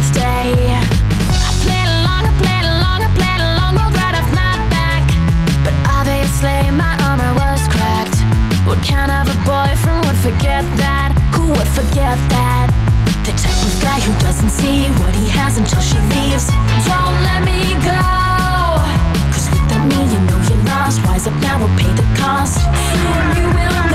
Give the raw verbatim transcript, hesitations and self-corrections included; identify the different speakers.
Speaker 1: birthday. I played along, I played along, I played along, rolled right off my back. But obviously my armor was cracked. What kind of a boyfriend would forget that? Who would forget that? The type of guy who doesn't see what he has until she leaves. Don't let me go, cause without me you know you're lost. Wise up now, we'll pay the cost. Soon you will